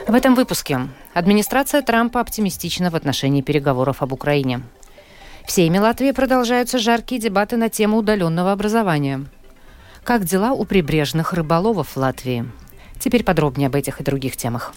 В этом выпуске администрация Трампа оптимистична в отношении переговоров об Украине. В Сейме Латвии продолжаются жаркие дебаты на тему удаленного образования. Как дела у прибрежных рыболовов в Латвии? Теперь подробнее об этих и других темах.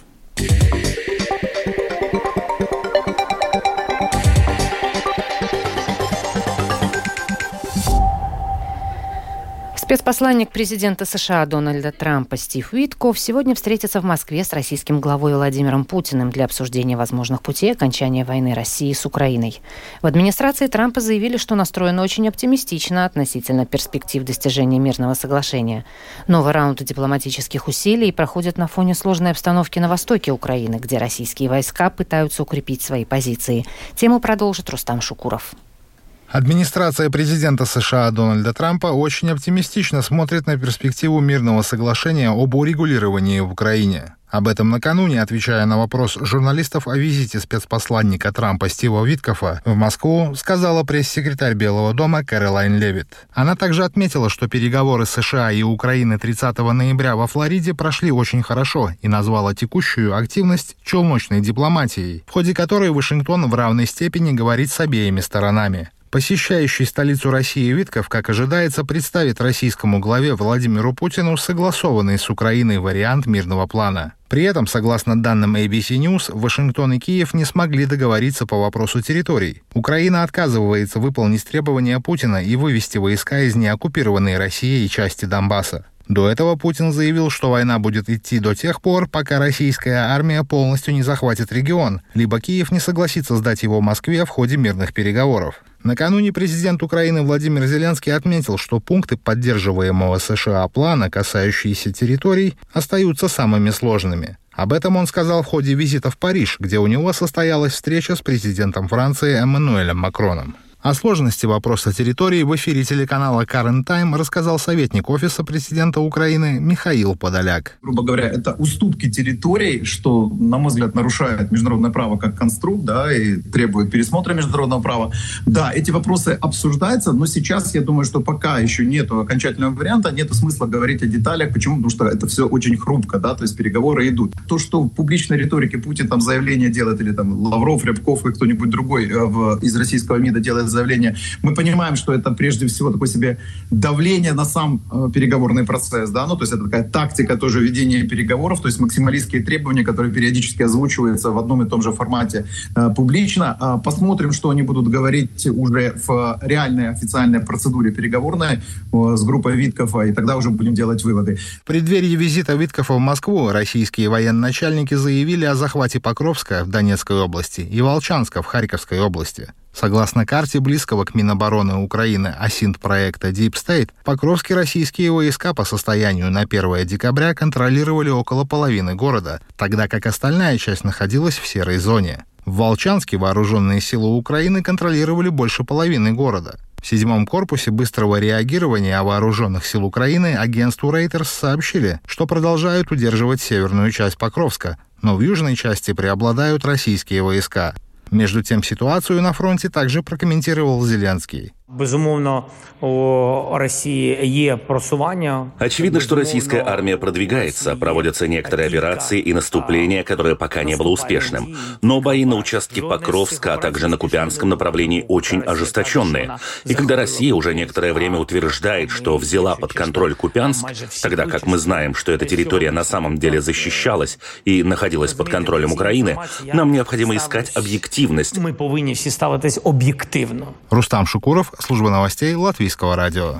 Спецпосланник президента США Дональда Трампа Стив Уиткоф сегодня встретится в Москве с российским главой Владимиром Путиным для обсуждения возможных путей окончания войны России с Украиной. В администрации Трампа заявили, что настроены очень оптимистично относительно перспектив достижения мирного соглашения. Новый раунд дипломатических усилий проходит на фоне сложной обстановки на востоке Украины, где российские войска пытаются укрепить свои позиции. Тему продолжит Рустам Шукуров. Администрация президента США Дональда Трампа очень оптимистично смотрит на перспективу мирного соглашения об урегулировании в Украине. Об этом накануне, отвечая на вопрос журналистов о визите спецпосланника Трампа Стива Уиткофа в Москву, сказала пресс-секретарь Белого дома Кэролайн Левитт. Она также отметила, что переговоры США и Украины 30 ноября во Флориде прошли очень хорошо и назвала текущую активность челночной дипломатией, в ходе которой Вашингтон в равной степени говорит с обеими сторонами. Посещающий столицу России Уиткоф, как ожидается, представит российскому главе Владимиру Путину согласованный с Украиной вариант мирного плана. При этом, согласно данным ABC News, Вашингтон и Киев не смогли договориться по вопросу территорий. Украина отказывается выполнить требования Путина и вывести войска из неоккупированной Россией части Донбасса. До этого Путин заявил, что война будет идти до тех пор, пока российская армия полностью не захватит регион, либо Киев не согласится сдать его Москве в ходе мирных переговоров. Накануне президент Украины Владимир Зеленский отметил, что пункты поддерживаемого США плана, касающиеся территорий, остаются самыми сложными. Об этом он сказал в ходе визита в Париж, где у него состоялась встреча с президентом Франции Эммануэлем Макроном. О сложности вопроса территории в эфире телеканала Current Time рассказал советник Офиса президента Украины Михаил Подоляк. Грубо говоря, это уступки территорий, что, на мой взгляд, нарушает международное право как конструкт, и требует пересмотра международного права. Да, эти вопросы обсуждаются, но сейчас я думаю, что пока еще нет окончательного варианта, нет смысла говорить о деталях. Почему? Потому что это все очень хрупко, то есть переговоры идут. То, что в публичной риторике Путин там заявление делает, или там Лавров, Рябков и кто-нибудь другой из российского МИДа делает заявление. Мы понимаем, что это прежде всего такое себе давление на сам переговорный процесс, то есть это такая тактика тоже ведения переговоров, то есть максималистские требования, которые периодически озвучиваются в одном и том же формате публично. Посмотрим, что они будут говорить уже в реальной официальной процедуре переговорной с группой Уиткофа, и тогда уже будем делать выводы. В преддверии визита Уиткофа в Москву российские военачальники заявили о захвате Покровска в Донецкой области и Волчанска в Харьковской области. Согласно карте близкого к Минобороны Украины ОСИНТ-проекта Deep State, покровские российские войска по состоянию на 1 декабря контролировали около половины города, тогда как остальная часть находилась в серой зоне. В Волчанске вооруженные силы Украины контролировали больше половины города. В 7-м корпусе быстрого реагирования вооруженных сил Украины агентству Reuters сообщили, что продолжают удерживать северную часть Покровска, но в южной части преобладают российские войска. Между тем, ситуацию на фронте также прокомментировал Зеленский. Безумовно, у России есть просування. Очевидно, что российская армия продвигается, проводятся некоторые операции и наступления, которое пока не было успешным. Но бои на участке Покровска, а также на Купянском направлении очень ожесточенные. И когда Россия уже некоторое время утверждает, что взяла под контроль Купянск, тогда как мы знаем, что эта территория на самом деле защищалась и находилась под контролем Украины, нам необходимо искать объективность. Мы повинні всі ставитись об'єктивно. Рустам Шукуров, служба новостей Латвийского радио.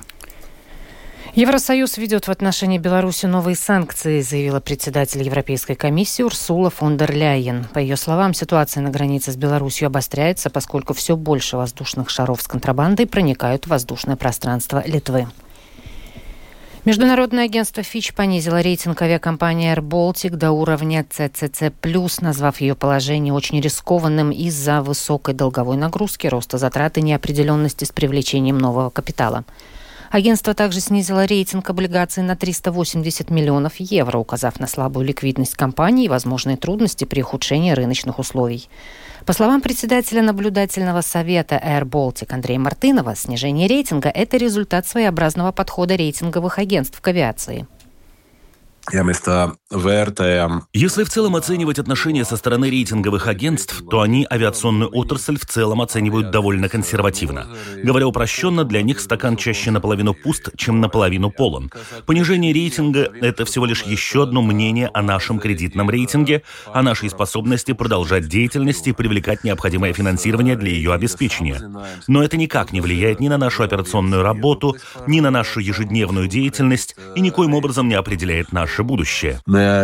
Евросоюз введет в отношении Беларуси новые санкции, заявила председатель Европейской комиссии Урсула фон дер Ляйен. По ее словам, ситуация на границе с Беларусью обостряется, поскольку все больше воздушных шаров с контрабандой проникают в воздушное пространство Литвы. Международное агентство Fitch понизило рейтинг авиакомпании Air Baltic до уровня CCC+, назвав ее положение очень рискованным из-за высокой долговой нагрузки, роста затрат и неопределенности с привлечением нового капитала. Агентство также снизило рейтинг облигаций на 380 миллионов евро, указав на слабую ликвидность компании и возможные трудности при ухудшении рыночных условий. По словам председателя наблюдательного совета Air Baltic Андрея Мартынова, снижение рейтинга – это результат своеобразного подхода рейтинговых агентств к авиации. Если в целом оценивать отношения со стороны рейтинговых агентств, то они авиационную отрасль в целом оценивают довольно консервативно. Говоря упрощенно, для них стакан чаще наполовину пуст, чем наполовину полон. Понижение рейтинга – это всего лишь еще одно мнение о нашем кредитном рейтинге, о нашей способности продолжать деятельность и привлекать необходимое финансирование для ее обеспечения. Но это никак не влияет ни на нашу операционную работу, ни на нашу ежедневную деятельность и никоим образом не определяет наше будущее.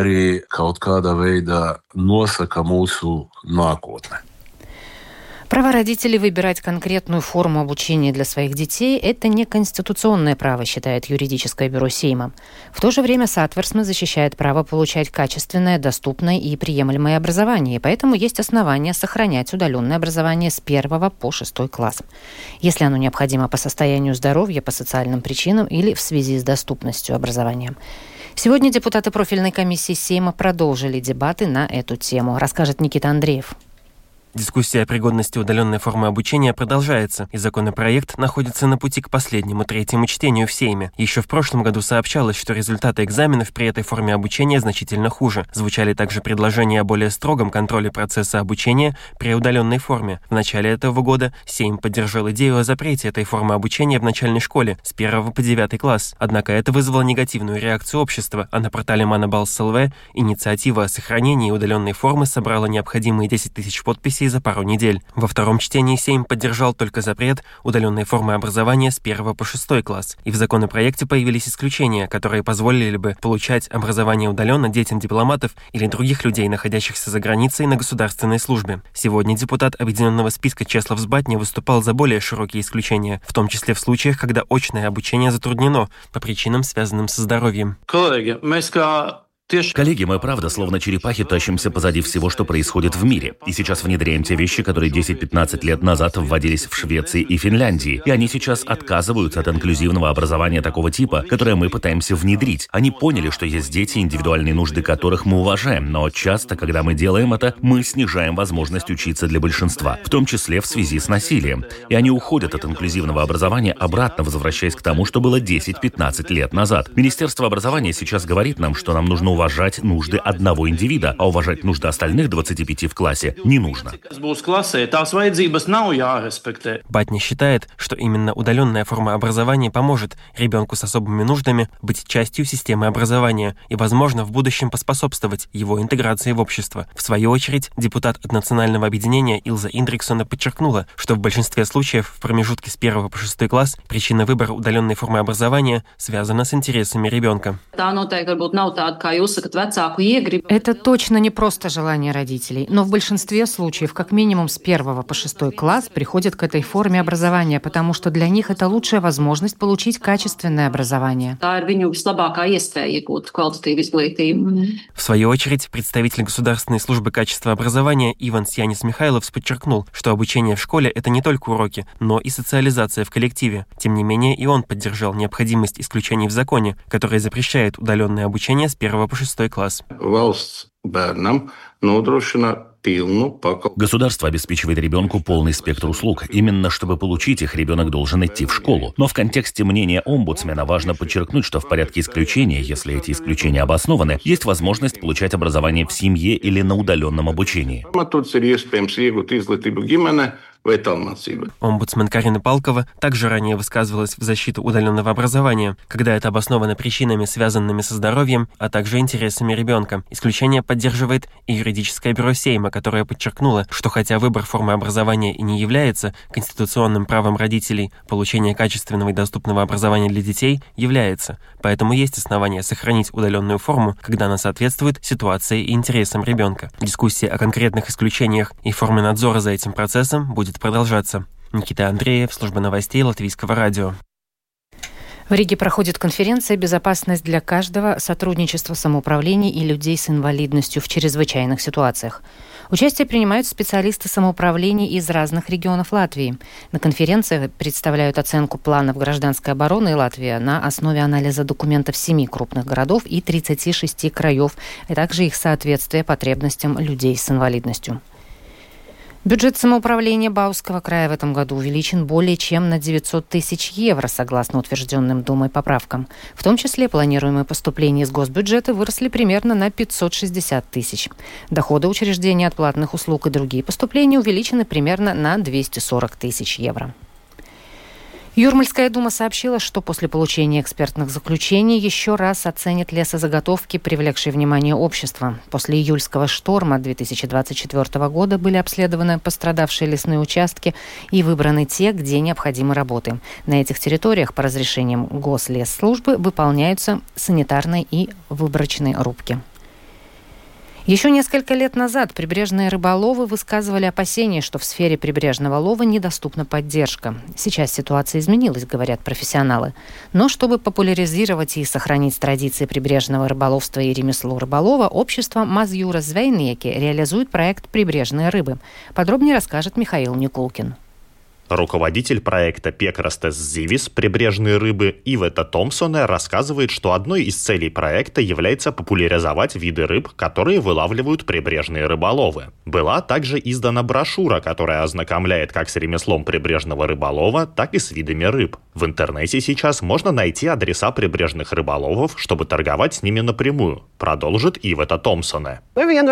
Право родителей выбирать конкретную форму обучения для своих детей – это не конституционное право, считает юридическое бюро Сейма. В то же время соответственно защищает право получать качественное, доступное и приемлемое образование, и поэтому есть основания сохранять удаленное образование с 1 по 6 класс, если оно необходимо по состоянию здоровья, по социальным причинам или в связи с доступностью образования. Сегодня депутаты профильной комиссии Сейма продолжили дебаты на эту тему, расскажет Никита Андреев. Дискуссия о пригодности удаленной формы обучения продолжается, и законопроект находится на пути к последнему, третьему чтению в Сейме. Еще в прошлом году сообщалось, что результаты экзаменов при этой форме обучения значительно хуже. Звучали также предложения о более строгом контроле процесса обучения при удаленной форме. В начале этого года Сейм поддержал идею о запрете этой формы обучения в начальной школе с 1 по 9 класс. Однако это вызвало негативную реакцию общества, а на портале Манабалс.ЛВ инициатива о сохранении удаленной формы собрала необходимые 10 тысяч подписей за пару недель. Во втором чтении Сейм поддержал только запрет удаленной формы образования с 1 по 6 класс. И в законопроекте появились исключения, которые позволили бы получать образование удаленно детям дипломатов или других людей, находящихся за границей на государственной службе. Сегодня депутат объединенного списка Чеслав Збатня выступал за более широкие исключения, в том числе в случаях, когда очное обучение затруднено по причинам, связанным со здоровьем. Коллеги, мы правда, словно черепахи, тащимся позади всего, что происходит в мире. И сейчас внедряем те вещи, которые 10-15 лет назад вводились в Швеции и Финляндии. И они сейчас отказываются от инклюзивного образования такого типа, которое мы пытаемся внедрить. Они поняли, что есть дети, индивидуальные нужды которых мы уважаем, но часто, когда мы делаем это, мы снижаем возможность учиться для большинства, в том числе в связи с насилием. И они уходят от инклюзивного образования, обратно возвращаясь к тому, что было 10-15 лет назад. Министерство образования сейчас говорит нам, что нам нужно уважать нужды одного индивида, а уважать нужды остальных 25 в классе не нужно. Батня считает, что именно удаленная форма образования поможет ребенку с особыми нуждами быть частью системы образования и, возможно, в будущем поспособствовать его интеграции в общество. В свою очередь, депутат от Национального объединения Илза Индриксона подчеркнула, что в большинстве случаев в промежутке с 1 по 6 класс причина выбора удаленной формы образования связана с интересами ребенка. Это точно не просто желание родителей, но в большинстве случаев как минимум с 1 по 6 класс приходят к этой форме образования, потому что для них это лучшая возможность получить качественное образование. В свою очередь, представитель Государственной службы качества образования Иванс Янис Михайловс подчеркнул, что обучение в школе – это не только уроки, но и социализация в коллективе. Тем не менее, и он поддержал необходимость исключений в законе, который запрещает удаленное обучение с 1 по 6 класс. Государство обеспечивает ребенку полный спектр услуг. Именно чтобы получить их, ребенок должен идти в школу. Но в контексте мнения омбудсмена важно подчеркнуть, что в порядке исключения, если эти исключения обоснованы, есть возможность получать образование в семье или на удаленном обучении. Омбудсмен Карина Палкова также ранее высказывалась в защиту удаленного образования, когда это обосновано причинами, связанными со здоровьем, а также интересами ребенка. Исключение поддерживает и юридическое бюро Сейма, которое подчеркнуло, что хотя выбор формы образования и не является конституционным правом родителей, получение качественного и доступного образования для детей является. Поэтому есть основания сохранить удаленную форму, когда она соответствует ситуации и интересам ребенка. Дискуссия о конкретных исключениях и форме надзора за этим процессом будет продолжаться. Никита Андреев, служба новостей Латвийского радио. В Риге проходит конференция «Безопасность для каждого. Сотрудничество самоуправлений и людей с инвалидностью в чрезвычайных ситуациях». Участие принимают специалисты самоуправлений из разных регионов Латвии. На конференции представляют оценку планов гражданской обороны Латвии на основе анализа документов 7 крупных городов и 36 краев, а также их соответствие потребностям людей с инвалидностью. Бюджет самоуправления Бауского края в этом году увеличен более чем на 900 тысяч евро, согласно утвержденным Думой поправкам. В том числе планируемые поступления из госбюджета выросли примерно на 560 тысяч. Доходы учреждений от платных услуг и другие поступления увеличены примерно на 240 тысяч евро. Юрмальская дума сообщила, что после получения экспертных заключений еще раз оценит лесозаготовки, привлекшие внимание общества. После июльского шторма 2024 года были обследованы пострадавшие лесные участки и выбраны те, где необходимы работы. На этих территориях по разрешениям Гослесслужбы выполняются санитарные и выборочные рубки. Еще несколько лет назад прибрежные рыболовы высказывали опасения, что в сфере прибрежного лова недоступна поддержка. Сейчас ситуация изменилась, говорят профессионалы. Но чтобы популяризировать и сохранить традиции прибрежного рыболовства и ремесло рыболова, общество Мазюра Звейнеки реализует проект «Прибрежные рыбы». Подробнее расскажет Михаил Никулкин. Руководитель проекта «Пекрастес Зивис» «Прибрежные рыбы» Ивета Томпсоне рассказывает, что одной из целей проекта является популяризовать виды рыб, которые вылавливают прибрежные рыболовы. Была также издана брошюра, которая ознакомляет как с ремеслом прибрежного рыболова, так и с видами рыб. В интернете сейчас можно найти адреса прибрежных рыболовов, чтобы торговать с ними напрямую, продолжит Ивета Томпсоне.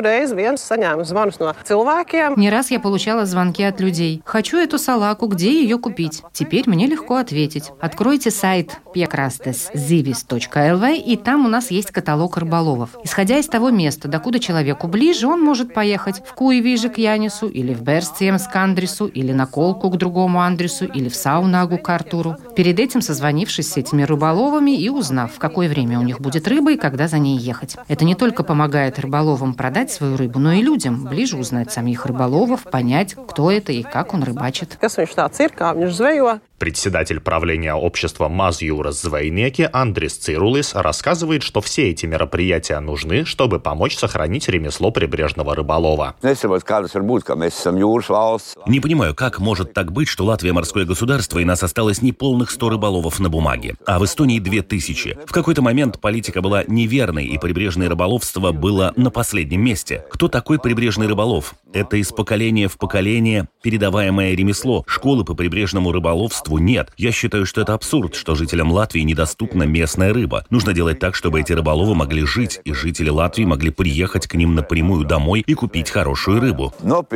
Не раз я получала звонки от людей. «Хочу эту салаку, где ее купить?» Теперь мне легко ответить. Откройте сайт piekrasteszivis.lv, и там у нас есть каталог рыболовов. Исходя из того места, докуда человеку ближе, он может поехать в Куевиже к Янису, или в Берстиемс к Андресу, или на Колку к другому Андресу, или в Саунагу к Артуру. Перед этим созвонившись с этими рыболовами и узнав, в какое время у них будет рыба и когда за ней ехать. Это не только помогает рыболовам продать свою рыбу, но и людям ближе узнать самих рыболовов, понять, кто это и как он рыбачит. Председатель правления общества Мазюрас Звейнеки Андрис Цирулис рассказывает, что все эти мероприятия нужны, чтобы помочь сохранить ремесло прибрежного рыболова. Не понимаю, как может так быть, что Латвия морское государство, и нас осталось неполных 100 рыболовов на бумаге, а в Эстонии 2000. В какой-то момент политика была неверной, и прибрежное рыболовство было на последнем месте. Кто такой прибрежный рыболов? Это из поколения в поколение передаваемое ремесло. Школы по прибрежному рыболовству нет. Я считаю, что это абсурд, что жителям Латвии недоступна местная рыба. Нужно делать так, чтобы эти рыболовы могли жить, и жители Латвии могли приехать к ним напрямую домой и купить хорошую рыбу.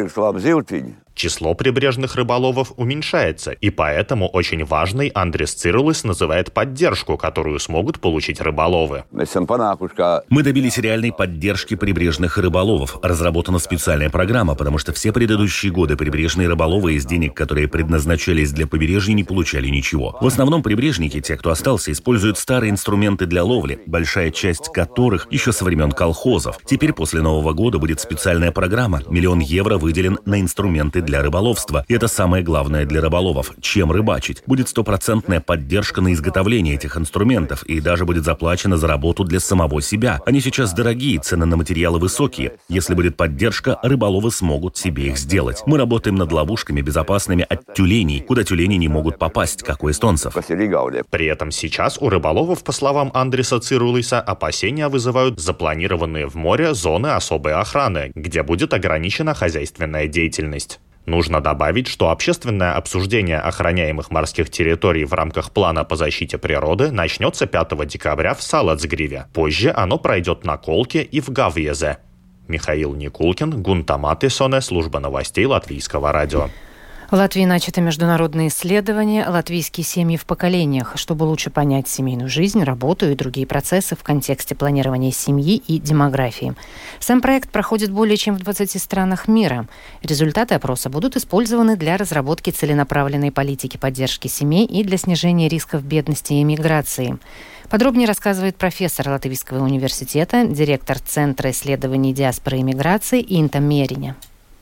Число прибрежных рыболовов уменьшается, и поэтому очень важной Андрис Цирулис называет поддержку, которую смогут получить рыболовы. Мы добились реальной поддержки прибрежных рыболовов. Разработана специальная программа, потому что все предыдущие годы прибрежные рыболовы из денег, которые предназначались для побережья, не получали ничего. В основном прибрежники, те, кто остался, используют старые инструменты для ловли, большая часть которых еще со времен колхозов. Теперь после Нового года будет специальная программа. 1 000 000 евро выделен на инструменты для рыболовства. И это самое главное для рыболовов. Чем рыбачить? Будет 100% поддержка на изготовление этих инструментов, и даже будет заплачено за работу для самого себя. Они сейчас дорогие, цены на материалы высокие. Если будет поддержка, рыболовы смогут себе их сделать. Мы работаем над ловушками, безопасными от тюленей, куда тюлени не могут попасть, как у эстонцев. При этом сейчас у рыболовов, по словам Андриса Цирулиса, опасения вызывают запланированные в море зоны особой охраны, где будет ограничена хозяйственная деятельность. Нужно добавить, что общественное обсуждение охраняемых морских территорий в рамках плана по защите природы начнется 5 декабря в Салацгриве. Позже оно пройдет на Колке и в Гавьезе. Михаил Никулкин, Гунта Матисоне, служба новостей Латвийского радио. В Латвии начаты международные исследования «Латвийские семьи в поколениях», чтобы лучше понять семейную жизнь, работу и другие процессы в контексте планирования семьи и демографии. Сам проект проходит более чем в 20 странах мира. Результаты опроса будут использованы для разработки целенаправленной политики поддержки семей и для снижения рисков бедности и миграции. Подробнее рассказывает профессор Латвийского университета, директор Центра исследований диаспоры и миграции Инта Мериня.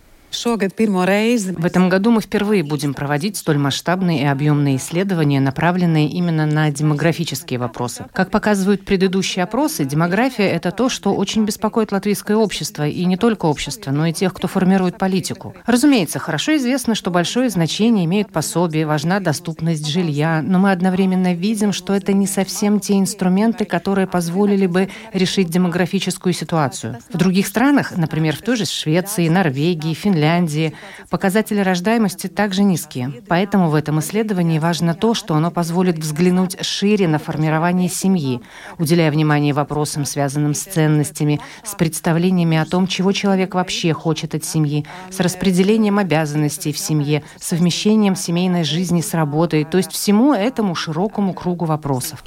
В этом году мы впервые будем проводить столь масштабные и объемные исследования, направленные именно на демографические вопросы. Как показывают предыдущие опросы, демография – это то, что очень беспокоит латвийское общество, и не только общество, но и тех, кто формирует политику. Разумеется, хорошо известно, что большое значение имеют пособия, важна доступность жилья, но мы одновременно видим, что это не совсем те инструменты, которые позволили бы решить демографическую ситуацию. В других странах, например, в той же Швеции, Норвегии, Финляндии, Финляндии. Показатели рождаемости также низкие. Поэтому в этом исследовании важно то, что оно позволит взглянуть шире на формирование семьи, уделяя внимание вопросам, связанным с ценностями, с представлениями о том, чего человек вообще хочет от семьи, с распределением обязанностей в семье, совмещением семейной жизни с работой, то есть всему этому широкому кругу вопросов.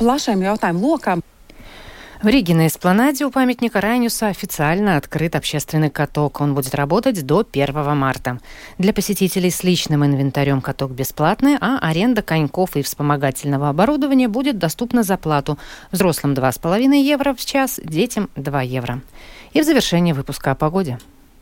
В Риге на эспланаде у памятника Райнюса официально открыт общественный каток. Он будет работать до 1 марта. Для посетителей с личным инвентарем каток бесплатный, а аренда коньков и вспомогательного оборудования будет доступна за плату. Взрослым 2,5 евро в час, детям 2 евро. И в завершение выпуска о погоде.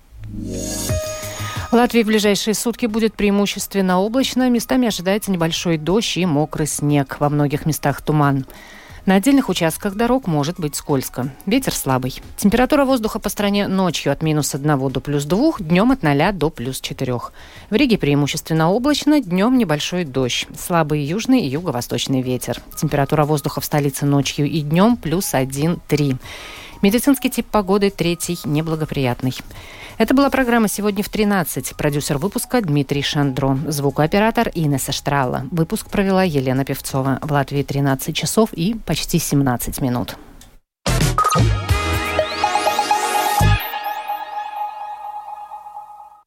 В Латвии в ближайшие сутки будет преимущественно облачно. Местами ожидается небольшой дождь и мокрый снег. Во многих местах туман. На отдельных участках дорог может быть скользко. Ветер слабый. Температура воздуха по стране ночью от -1 до +2, днем от 0 до +4. В Риге преимущественно облачно, днем небольшой дождь. Слабый южный и юго-восточный ветер. Температура воздуха в столице ночью и днем +1-3. Медицинский тип погоды 3 неблагоприятный. Это была программа «Сегодня в 13». Продюсер выпуска Дмитрий Шандро. Звукооператор Инесса Штрала. Выпуск провела Елена Певцова. В Латвии 13 часов и почти 17 минут.